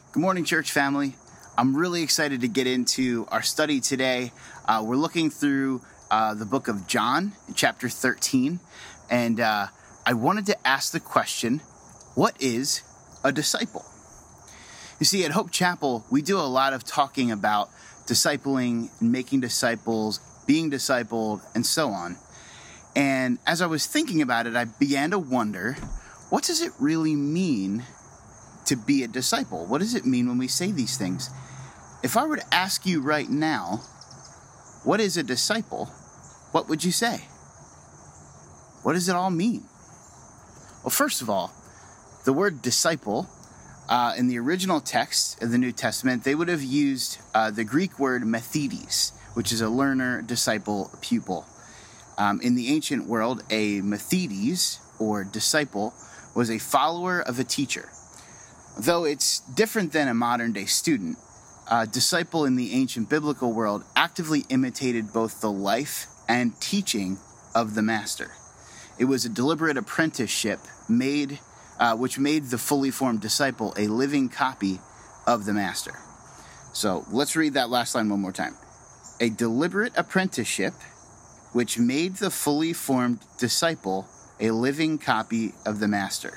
Good morning, church family. I'm really excited to get into our study today. We're looking through the book of John, chapter 13, and I wanted to ask the question, what is a disciple? You see, at Hope Chapel, we do a lot of talking about discipling, making disciples, being discipled, and so on. And as I was thinking about it, I began to wonder, what does it really mean to be a disciple? What does it mean when we say these things? If I were to ask you right now, what is a disciple? What would you say? What does it all mean? Well, first of all, the word disciple, in the original text of the New Testament, they would have used the Greek word mathetes, which is a learner, disciple, pupil. In the ancient world, a mathetes, or disciple, was a follower of a teacher. Though it's different than a modern-day student, a disciple in the ancient biblical world actively imitated both the life and teaching of the master. It was a deliberate apprenticeship which made the fully formed disciple a living copy of the master. So let's read that last line one more time. A deliberate apprenticeship which made the fully formed disciple a living copy of the master.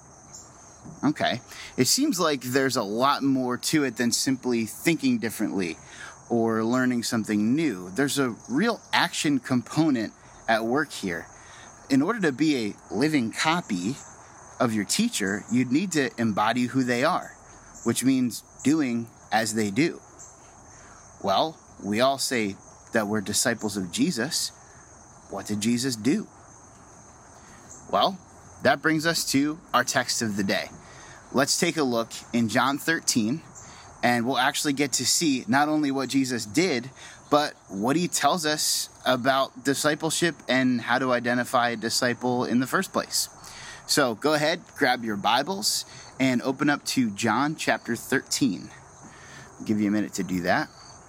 Okay, it seems like there's a lot more to it than simply thinking differently or learning something new. There's a real action component at work here. In order to be a living copy of your teacher, you'd need to embody who they are, which means doing as they do. Well, we all say that we're disciples of Jesus. What did Jesus do? Well, that brings us to our text of the day. Let's take a look in John 13, and we'll actually get to see not only what Jesus did, but what he tells us about discipleship and how to identify a disciple in the first place. So go ahead, grab your Bibles, and open up to John chapter 13. I'll give you a minute to do that.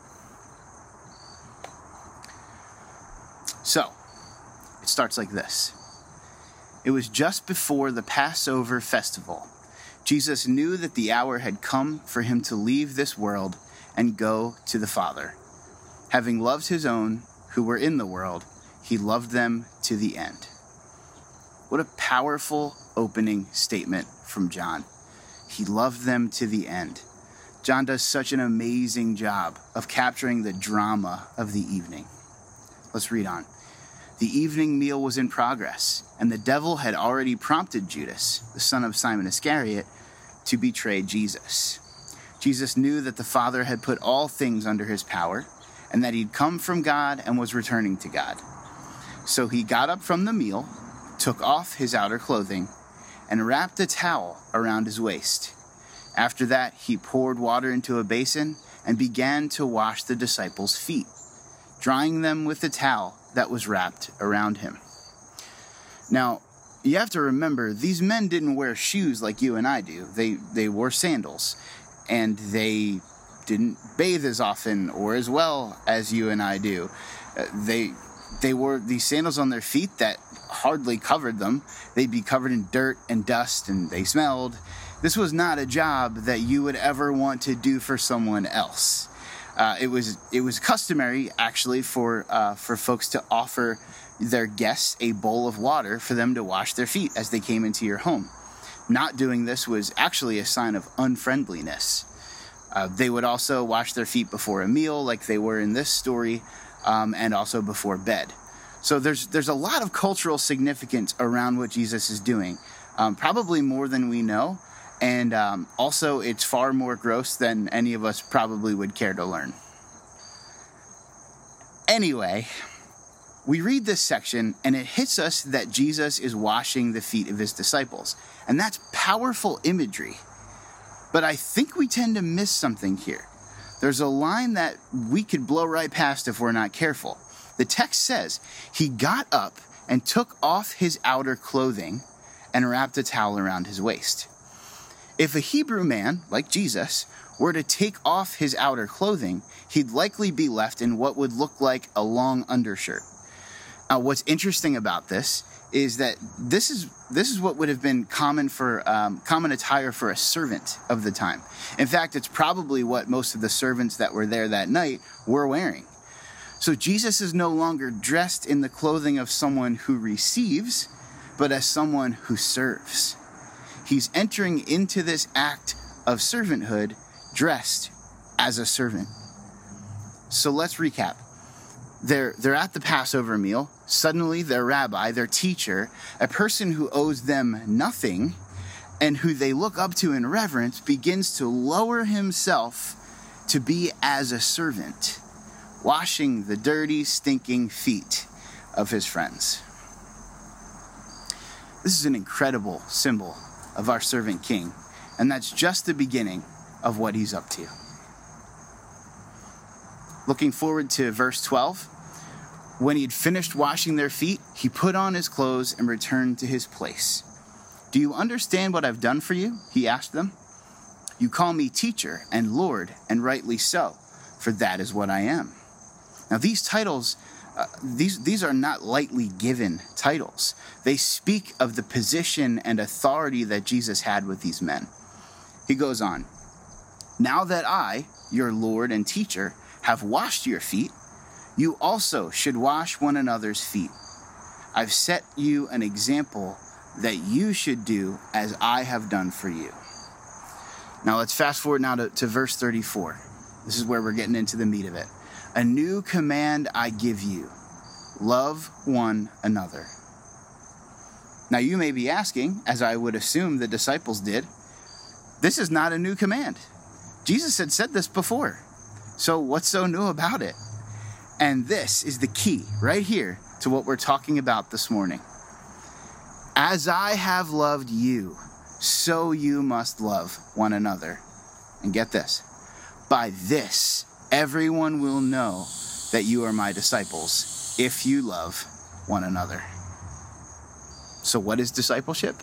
So, it starts like this. It was just before the Passover festival. Jesus knew that the hour had come for him to leave this world and go to the Father. Having loved his own who were in the world, he loved them to the end. What a powerful opening statement from John. He loved them to the end. John does such an amazing job of capturing the drama of the evening. Let's read on. The evening meal was in progress, and the devil had already prompted Judas, the son of Simon Iscariot, to betray Jesus. Jesus knew that the Father had put all things under his power, and that he'd come from God and was returning to God. So he got up from the meal, took off his outer clothing, and wrapped a towel around his waist. After that, he poured water into a basin and began to wash the disciples' feet, drying them with the towel that was wrapped around him. Now, you have to remember, these men didn't wear shoes like you and I do. They wore sandals, and they didn't bathe as often or as well as you and I do. They wore these sandals on their feet that hardly covered them. They'd be covered in dirt and dust, and they smelled. This was not a job that you would ever want to do for someone else. It was customary, actually, for folks to offer their guests a bowl of water for them to wash their feet as they came into your home. Not doing this was actually a sign of unfriendliness. They would also wash their feet before a meal, like they were in this story, and also before bed. So there's a lot of cultural significance around what Jesus is doing, probably more than we know. And also, it's far more gross than any of us probably would care to learn. Anyway, we read this section, and it hits us that Jesus is washing the feet of his disciples. And that's powerful imagery. But I think we tend to miss something here. There's a line that we could blow right past if we're not careful. The text says, he got up and took off his outer clothing and wrapped a towel around his waist. If a Hebrew man, like Jesus, were to take off his outer clothing, he'd likely be left in what would look like a long undershirt. What's interesting about this is that this is what would have been common attire for a servant of the time. In fact, it's probably what most of the servants that were there that night were wearing. So Jesus is no longer dressed in the clothing of someone who receives, but as someone who serves. He's entering into this act of servanthood dressed as a servant. So let's recap. They're at the Passover meal. Suddenly, their rabbi, their teacher, a person who owes them nothing and who they look up to in reverence, begins to lower himself to be as a servant, washing the dirty, stinking feet of his friends. This is an incredible symbol of our servant king, and that's just the beginning of what he's up to. Looking forward to verse 12. When he had finished washing their feet, he put on his clothes and returned to his place. Do you understand what I've done for you? He asked them. You call me teacher and Lord, and rightly so, for that is what I am. Now these titles, these are not lightly given titles. They speak of the position and authority that Jesus had with these men. He goes on, now that I, your Lord and teacher, have washed your feet, you also should wash one another's feet. I've set you an example that you should do as I have done for you. Now let's fast forward now to verse 34. This is where we're getting into the meat of it. A new command I give you, love one another. Now you may be asking, as I would assume the disciples did, this is not a new command. Jesus had said this before. So what's so new about it? And this is the key right here to what we're talking about this morning. As I have loved you, so you must love one another. And get this, by this, everyone will know that you are my disciples if you love one another. So what is discipleship?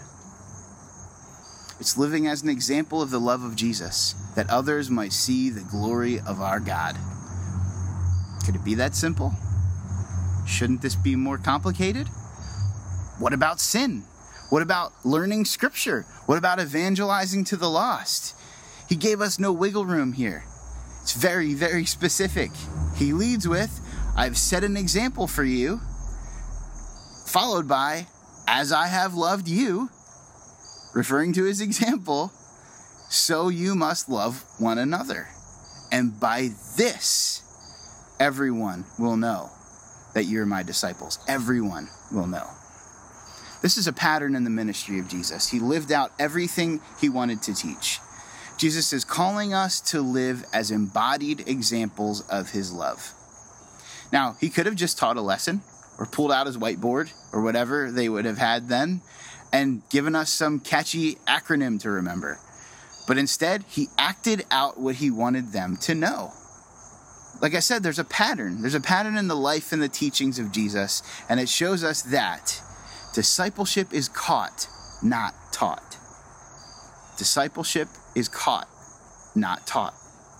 It's living as an example of the love of Jesus, that others might see the glory of our God. Could it be that simple? Shouldn't this be more complicated? What about sin? What about learning scripture? What about evangelizing to the lost? He gave us no wiggle room here. It's very, very specific. He leads with, I've set an example for you, followed by, as I have loved you, referring to his example, so you must love one another. And by this, everyone will know that you're my disciples. Everyone will know. This is a pattern in the ministry of Jesus. He lived out everything he wanted to teach. Jesus is calling us to live as embodied examples of his love. Now, he could have just taught a lesson or pulled out his whiteboard or whatever they would have had then and given us some catchy acronym to remember. But instead, he acted out what he wanted them to know. Like I said, there's a pattern. There's a pattern in the life and the teachings of Jesus, and it shows us that discipleship is caught, not taught. Discipleship is caught, not taught.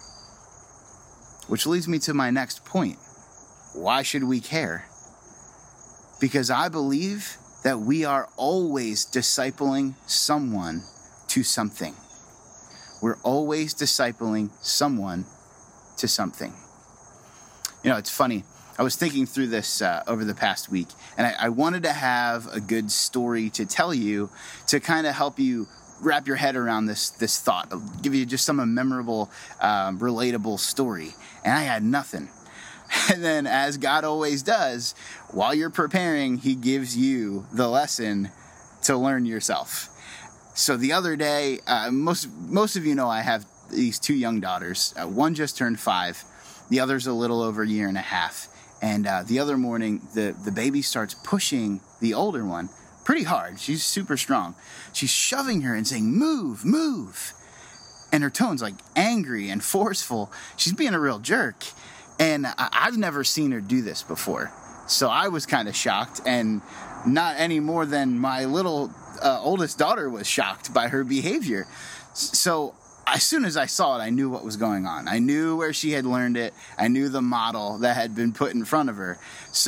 Which leads me to my next point. Why should we care? Because I believe that we are always discipling someone to something. We're always discipling someone to something. You know, it's funny. I was thinking through this over the past week, and I wanted to have a good story to tell you to kind of help you wrap your head around this thought. I'll give you just some memorable, relatable story. And I had nothing. And then, as God always does, while you're preparing, he gives you the lesson to learn yourself. So the other day, most of you know I have these two young daughters. One just turned 5. The other's a little over a year and a half. And the other morning, the baby starts pushing the older one pretty hard. She's super strong. She's shoving her and saying, move, move. And her tone's like angry and forceful. She's being a real jerk. And I've never seen her do this before. So I was kind of shocked, and not any more than my little oldest daughter was shocked by her behavior. So as soon as I saw it, I knew what was going on. I knew where she had learned it. I knew the model that had been put in front of her. So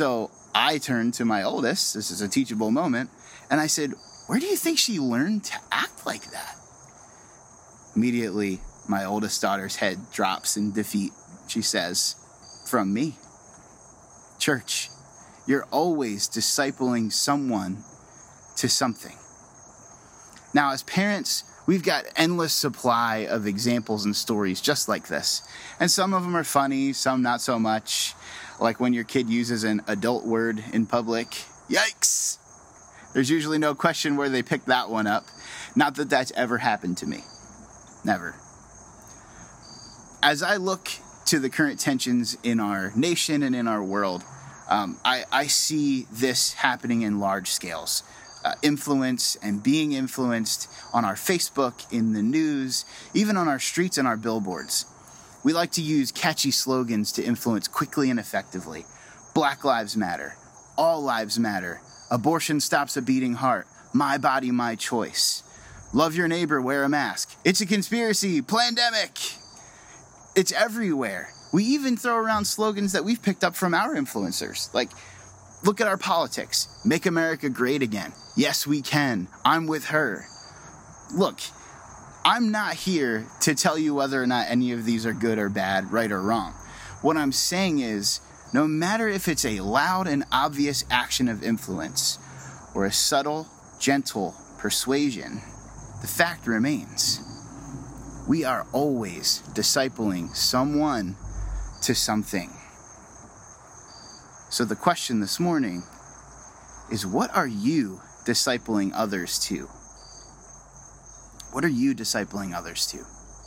I turned to my oldest, this is a teachable moment, and I said, where do you think she learned to act like that? Immediately, my oldest daughter's head drops in defeat. She says, from me. Church, you're always discipling someone to something. Now, as parents, we've got endless supply of examples and stories just like this. And some of them are funny, some not so much. Like when your kid uses an adult word in public. Yikes! There's usually no question where they picked that one up. Not that that's ever happened to me. Never. As I look to the current tensions in our nation and in our world, I see this happening in large scales. Influence and being influenced on our Facebook, in the news, even on our streets and our billboards. We like to use catchy slogans to influence quickly and effectively. Black Lives Matter. All lives matter. Abortion stops a beating heart. My body, my choice. Love your neighbor, wear a mask. It's a conspiracy. Plandemic. It's everywhere. We even throw around slogans that we've picked up from our influencers. Like, look at our politics. Make America great again. Yes, we can. I'm with her. Look, I'm not here to tell you whether or not any of these are good or bad, right or wrong. What I'm saying is, no matter if it's a loud and obvious action of influence or a subtle, gentle persuasion, the fact remains. We are always discipling someone to something. So the question this morning is, what are you discipling others to? What are you discipling others to?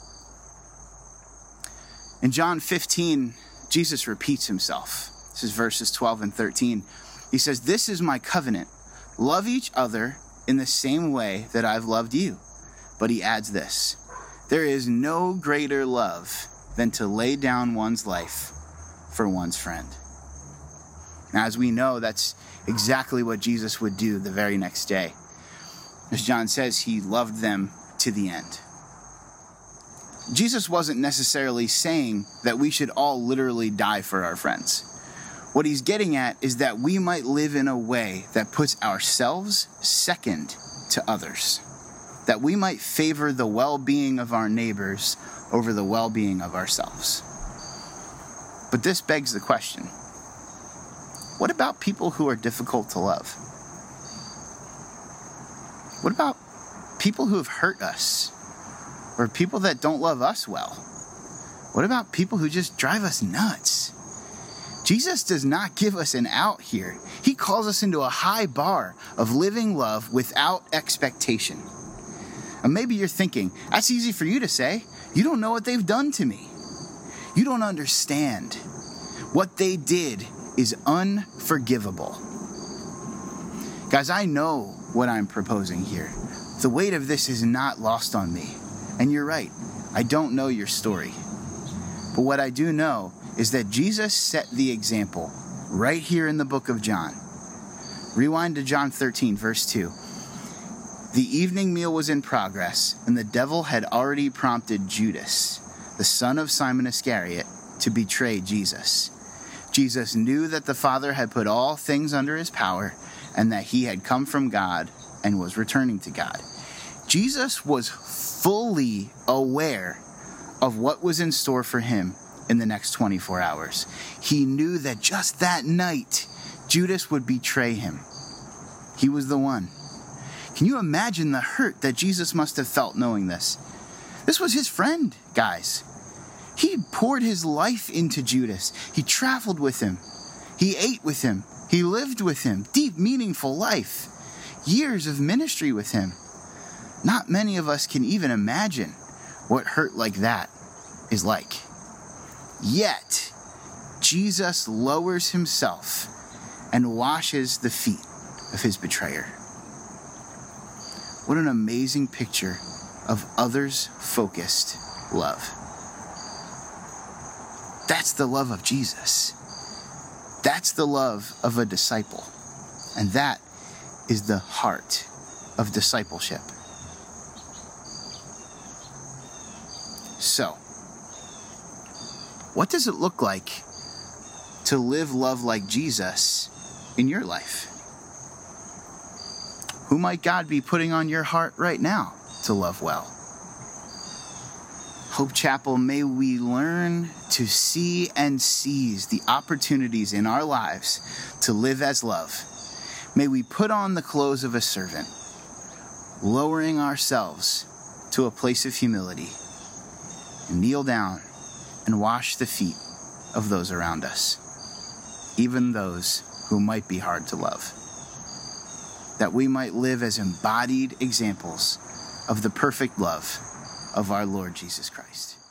In John 15, Jesus repeats himself. This is verses 12 and 13. He says, "This is my covenant. Love each other in the same way that I've loved you." But he adds this, "There is no greater love than to lay down one's life for one's friend." Now, as we know, that's exactly what Jesus would do the very next day. As John says, he loved them to the end. Jesus wasn't necessarily saying that we should all literally die for our friends. What he's getting at is that we might live in a way that puts ourselves second to others. That we might favor the well-being of our neighbors over the well-being of ourselves. But this begs the question, what about people who are difficult to love? What about people who have hurt us? Or people that don't love us well? What about people who just drive us nuts? Jesus does not give us an out here. He calls us into a high bar of living love without expectation. And maybe you're thinking, that's easy for you to say. You don't know what they've done to me. You don't understand. What they did is unforgivable. Guys, I know what I'm proposing here. The weight of this is not lost on me. And you're right, I don't know your story. But what I do know is that Jesus set the example right here in the book of John. Rewind to John 13, verse 2. The evening meal was in progress, and the devil had already prompted Judas, the son of Simon Iscariot, to betray Jesus. Jesus knew that the Father had put all things under his power, and that he had come from God and was returning to God. Jesus was fully aware of what was in store for him in the next 24 hours. He knew that just that night, Judas would betray him. He was the one. Can you imagine the hurt that Jesus must have felt knowing this? This was his friend, guys. He poured his life into Judas. He traveled with him. He ate with him. He lived with him. Deep, meaningful life. Years of ministry with him. Not many of us can even imagine what hurt like that is like. Yet, Jesus lowers himself and washes the feet of his betrayer. What an amazing picture of others-focused love. That's the love of Jesus. That's the love of a disciple. And that is the heart of discipleship. So, what does it look like to live love like Jesus in your life? Who might God be putting on your heart right now to love well? Hope Chapel, may we learn to see and seize the opportunities in our lives to live as love. May we put on the clothes of a servant, lowering ourselves to a place of humility, and kneel down and wash the feet of those around us, even those who might be hard to love, that we might live as embodied examples of the perfect love of our Lord Jesus Christ.